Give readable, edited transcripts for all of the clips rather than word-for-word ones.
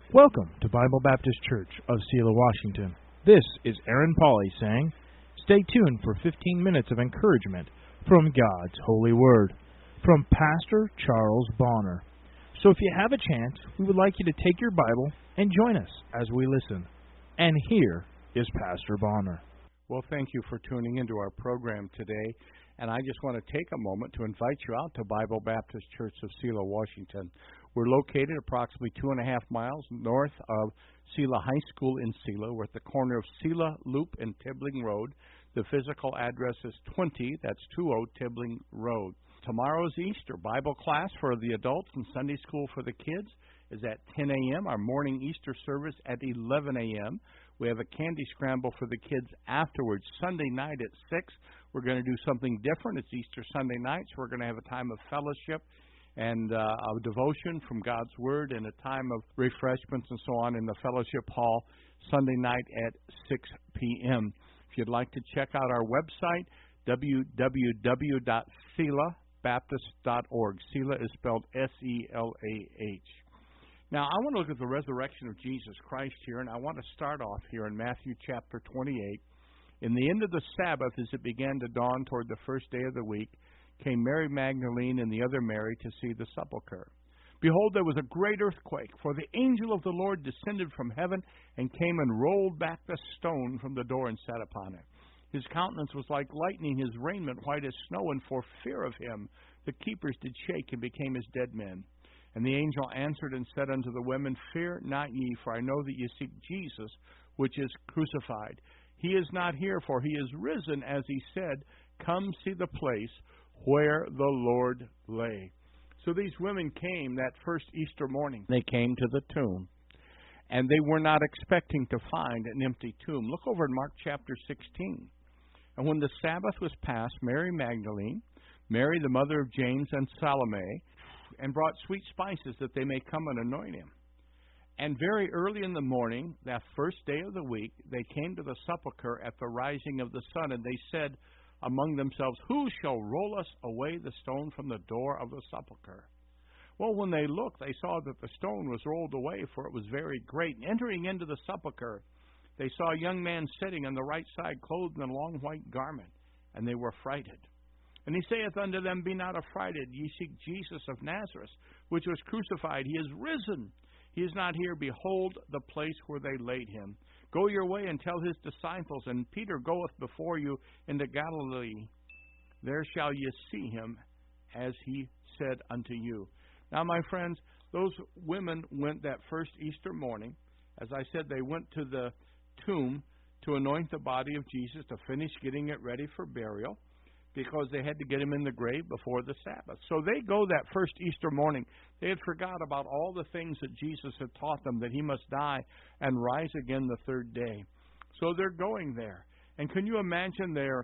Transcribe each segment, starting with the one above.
Welcome to Bible Baptist Church of Selah, Washington. This is Aaron Pauley saying, stay tuned for 15 minutes of encouragement from God's Holy Word, from Pastor Charles Bonner. So if you have a chance, we would like you to take your Bible and join us as we listen. And here is Pastor Bonner. Well, thank you for tuning into our program today. And I just want to take a moment to invite you out to Bible Baptist Church of Selah, Washington. We're located approximately 2.5 miles north of Selah High School in Selah. We're at the corner of Selah Loop and Tibbling Road. The physical address is 20, that's 20 Tibbling Road. Tomorrow's Easter. Bible class for the adults and Sunday school for the kids is at 10 a.m. Our morning Easter service at 11 a.m. We have a candy scramble for the kids afterwards. Sunday night at 6, we're going to do something different. It's Easter Sunday night, so we're going to have a time of fellowship and a devotion from God's Word and a time of refreshments and so on in the fellowship hall Sunday night at 6 p.m. If you'd like to check out our website, www.selahbaptist.org. Selah is spelled S-E-L-A-H. Now, I want to look at the resurrection of Jesus Christ here, and I want to start off here in Matthew chapter 28. In the end of the Sabbath, as it began to dawn toward the first day of the week, came Mary Magdalene and the other Mary to see the sepulchre. Behold, there was a great earthquake, for the angel of the Lord descended from heaven and came and rolled back the stone from the door and sat upon it. His countenance was like lightning, his raiment white as snow, and for fear of him the keepers did shake and became as dead men. And the angel answered and said unto the women, Fear not ye, for I know that ye seek Jesus, which is crucified. He is not here, for he is risen, as he said. Come see the place where the Lord lay. So these women came that first Easter morning. They came to the tomb, and they were not expecting to find an empty tomb. Look over in Mark chapter 16. And when the Sabbath was past, Mary Magdalene, Mary the mother of James, and Salome, and brought sweet spices that they may come and anoint him. And very early in the morning, that first day of the week, they came to the sepulchre at the rising of the sun, and they said among themselves, Who shall roll us away the stone from the door of the sepulchre? Well, when they looked, they saw that the stone was rolled away, for it was very great. And entering into the sepulchre, they saw a young man sitting on the right side, clothed in a long white garment, and they were frightened. And he saith unto them, Be not affrighted, ye seek Jesus of Nazareth, which was crucified. He is risen. He is not here. Behold the place where they laid him. Go your way and tell his disciples, and Peter goeth before you into Galilee. There shall ye see him, as he said unto you. Now, my friends, those women went that first Easter morning. As I said, they went to the tomb to anoint the body of Jesus, to finish getting it ready for burial, because they had to get him in the grave before the Sabbath. So they go that first Easter morning. They had forgot about all the things that Jesus had taught them, that he must die and rise again the third day. So they're going there. And can you imagine their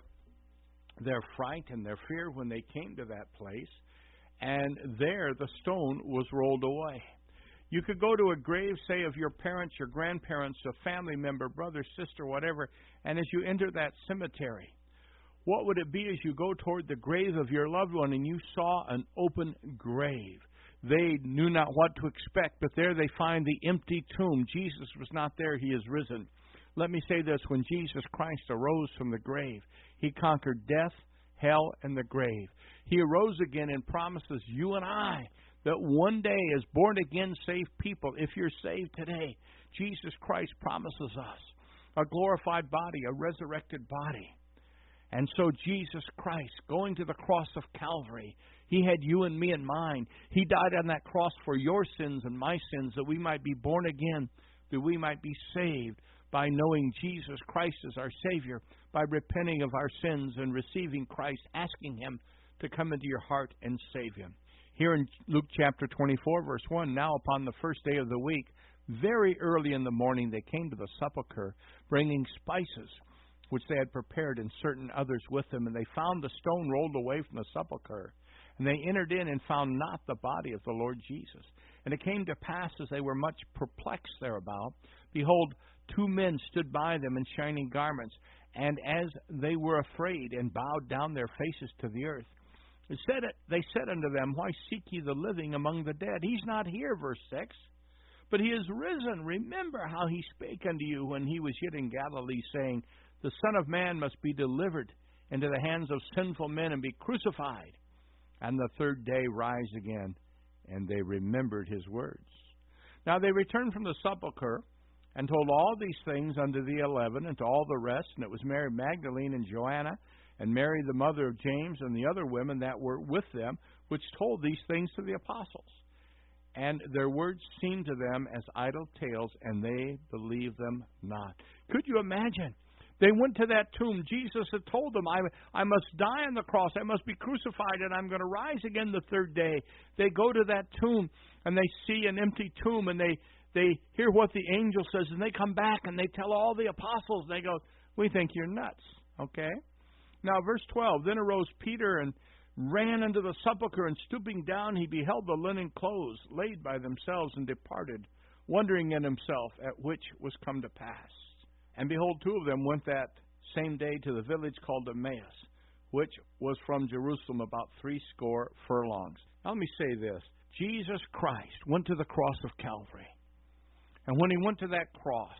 fright and their fear when they came to that place? And there the stone was rolled away. You could go to a grave, say, of your parents, your grandparents, a family member, brother, sister, whatever, and as you enter that cemetery, what would it be as you go toward the grave of your loved one and you saw an open grave? They knew not what to expect, but there they find the empty tomb. Jesus was not there. He is risen. Let me say this. When Jesus Christ arose from the grave, he conquered death, hell, and the grave. He arose again and promises you and I that one day as born-again saved people, if you're saved today, Jesus Christ promises us a glorified body, a resurrected body. And so Jesus Christ, going to the cross of Calvary, he had you and me in mind. He died on that cross for your sins and my sins, that we might be born again, that we might be saved by knowing Jesus Christ as our Savior, by repenting of our sins and receiving Christ, asking him to come into your heart and save him. Here in Luke chapter 24, verse 1, now upon the first day of the week, very early in the morning, they came to the sepulchre, bringing spices, which they had prepared, and certain others with them. And they found the stone rolled away from the sepulchre. And they entered in and found not the body of the Lord Jesus. And it came to pass, as they were much perplexed thereabout, behold, 2 men stood by them in shining garments. And as they were afraid and bowed down their faces to the earth, they said unto them, Why seek ye the living among the dead? He's not here, verse 6, but he is risen. Remember how he spake unto you when he was yet in Galilee, saying, The Son of Man must be delivered into the hands of sinful men and be crucified, and the third day rise again. And they remembered his words. Now they returned from the sepulchre, and told all these things unto the 11 and to all the rest. And it was Mary Magdalene and Joanna, and Mary the mother of James, and the other women that were with them, which told these things to the apostles. And their words seemed to them as idle tales, and they believed them not. Could you imagine? They went to that tomb. Jesus had told them, I must die on the cross. I must be crucified, and I'm going to rise again the third day. They go to that tomb, and they see an empty tomb, and they hear what the angel says, and they come back, and they tell all the apostles. They go, we think you're nuts. Okay? Now, verse 12, Then arose Peter and ran unto the sepulchre, and stooping down, he beheld the linen clothes laid by themselves, and departed, wondering in himself at which was come to pass. And behold, two of them went that same day to the village called Emmaus, which was from Jerusalem about 80 furlongs. Now, let me say this. Jesus Christ went to the cross of Calvary. And when he went to that cross,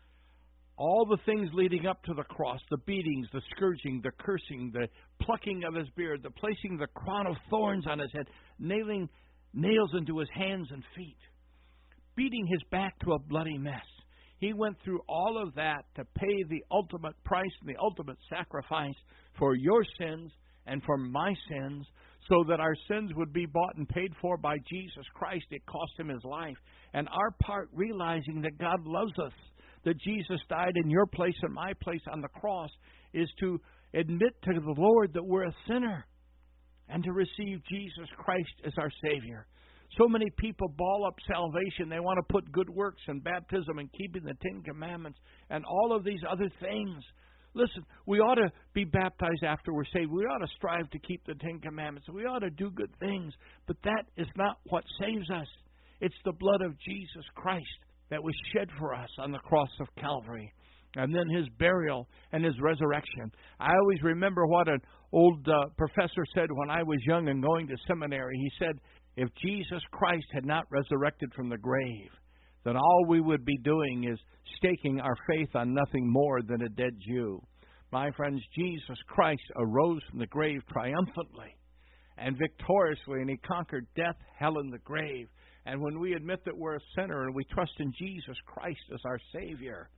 all the things leading up to the cross, the beatings, the scourging, the cursing, the plucking of his beard, the placing the crown of thorns on his head, nailing nails into his hands and feet, beating his back to a bloody mess. He went through all of that to pay the ultimate price and the ultimate sacrifice for your sins and for my sins, so that our sins would be bought and paid for by Jesus Christ. It cost him his life. And our part, realizing that God loves us, that Jesus died in your place and my place on the cross, is to admit to the Lord that we're a sinner and to receive Jesus Christ as our Savior. So many people ball up salvation. They want to put good works and baptism and keeping the Ten Commandments and all of these other things. Listen, we ought to be baptized after we're saved. We ought to strive to keep the Ten Commandments. We ought to do good things. But that is not what saves us. It's the blood of Jesus Christ that was shed for us on the cross of Calvary. And then his burial and his resurrection. I always remember what an old professor said when I was young and going to seminary. He said, if Jesus Christ had not resurrected from the grave, then all we would be doing is staking our faith on nothing more than a dead Jew. My friends, Jesus Christ arose from the grave triumphantly and victoriously, and he conquered death, hell, and the grave. And when we admit that we're a sinner and we trust in Jesus Christ as our Savior,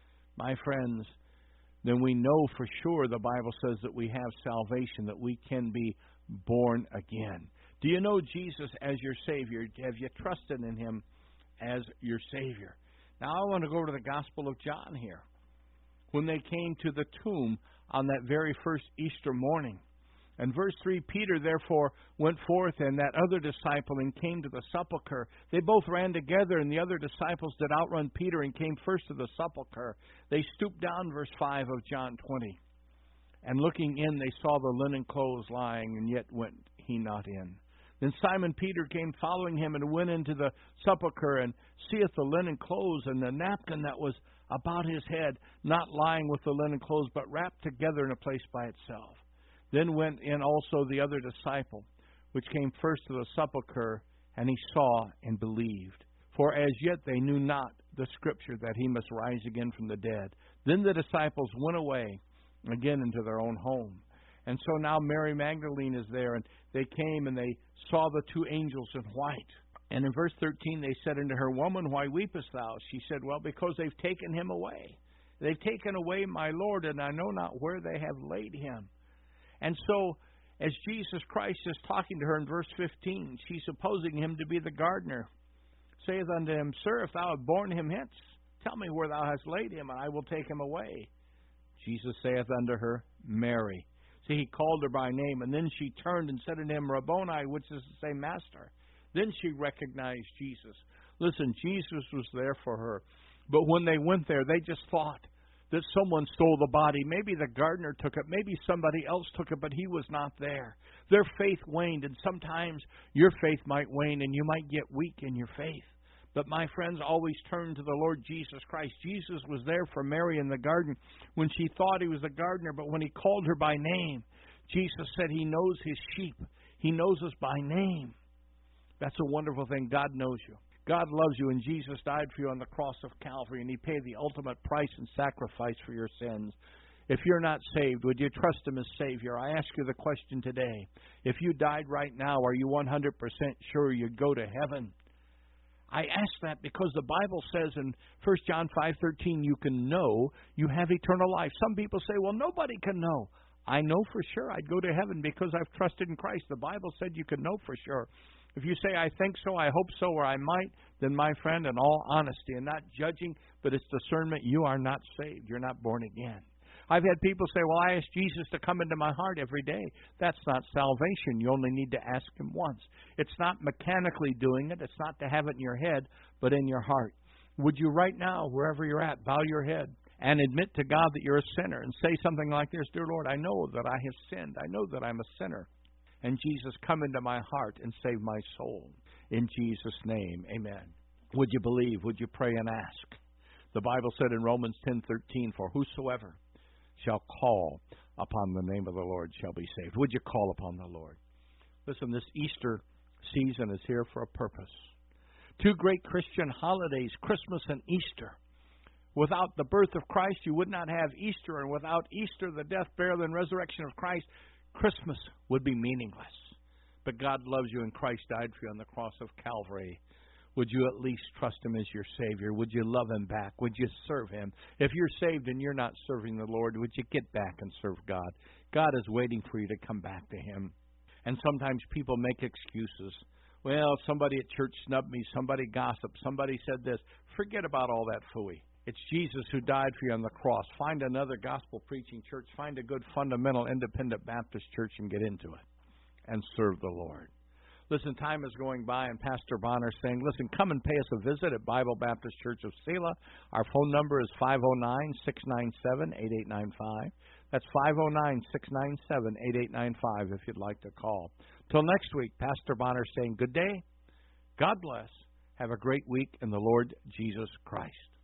my friends, then we know for sure the Bible says that we have salvation, that we can be born again. Do you know Jesus as your Savior? Have you trusted in him as your Savior? Now I want to go to the Gospel of John here. When they came to the tomb on that very first Easter morning. And verse 3, Peter therefore went forth and that other disciple and came to the sepulchre. They both ran together, and the other disciples did outrun Peter and came first to the sepulchre. They stooped down, verse 5 of John 20. And looking in, they saw the linen clothes lying, and yet went he not in. Then Simon Peter came following him and went into the sepulchre and seeth the linen clothes and the napkin that was about his head, not lying with the linen clothes, but wrapped together in a place by itself. Then went in also the other disciple, which came first to the sepulchre, and he saw and believed. For as yet they knew not the scripture that he must rise again from the dead. Then the disciples went away again into their own home. And so now Mary Magdalene is there, and they came and they saw the two angels in white. And in verse 13 they said unto her, Woman, why weepest thou? She said, Well, because they've taken him away. They've taken away my Lord, and I know not where they have laid him. And so, as Jesus Christ is talking to her in verse 15, she's supposing him to be the gardener. Saith unto him, Sir, if thou have borne him hence, tell me where thou hast laid him, and I will take him away. Jesus saith unto her, Mary. See, he called her by name, and then she turned and said unto him, Rabboni, which is to say, Master. Then she recognized Jesus. Listen, Jesus was there for her. But when they went there, they just thought that someone stole the body. Maybe the gardener took it. Maybe somebody else took it, but he was not there. Their faith waned, and sometimes your faith might wane, and you might get weak in your faith. But my friends, always turn to the Lord Jesus Christ. Jesus was there for Mary in the garden when she thought he was the gardener, but when he called her by name, Jesus said he knows his sheep. He knows us by name. That's a wonderful thing. God knows you. God loves you, and Jesus died for you on the cross of Calvary, and He paid the ultimate price and sacrifice for your sins. If you're not saved, would you trust Him as Savior? I ask you the question today. If you died right now, are you 100% sure you'd go to heaven? I ask that because the Bible says in 1 John 5:13, you can know you have eternal life. Some people say, well, nobody can know. I know for sure I'd go to heaven because I've trusted in Christ. The Bible said you can know for sure. If you say, I think so, I hope so, or I might, then my friend, in all honesty, and not judging, but it's discernment, you are not saved. You're not born again. I've had people say, well, I ask Jesus to come into my heart every day. That's not salvation. You only need to ask Him once. It's not mechanically doing it. It's not to have it in your head, but in your heart. Would you right now, wherever you're at, bow your head and admit to God that you're a sinner and say something like this, Dear Lord, I know that I have sinned. I know that I'm a sinner. And Jesus, come into my heart and save my soul. In Jesus' name, amen. Would you believe? Would you pray and ask? The Bible said in Romans 10:13, for whosoever shall call upon the name of the Lord shall be saved. Would you call upon the Lord? Listen, this Easter season is here for a purpose. Two great Christian holidays, Christmas and Easter. Without the birth of Christ, you would not have Easter, and without Easter, the death, burial, and resurrection of Christ, Christmas would be meaningless. But God loves you, and Christ died for you on the cross of Calvary. Would you at least trust Him as your Savior? Would you love Him back? Would you serve Him? If you're saved and you're not serving the Lord, would you get back and serve God? God is waiting for you to come back to Him. And sometimes people make excuses. Well, somebody at church snubbed me. Somebody gossiped. Somebody said this. Forget about all that phooey. It's Jesus who died for you on the cross. Find another gospel-preaching church. Find a good fundamental independent Baptist church and get into it and serve the Lord. Listen, time is going by, and Pastor Bonner is saying, listen, come and pay us a visit at Bible Baptist Church of Selah. Our phone number is 509-697-8895. That's 509-697-8895 if you'd like to call. Till next week, Pastor Bonner saying good day, God bless, have a great week in the Lord Jesus Christ.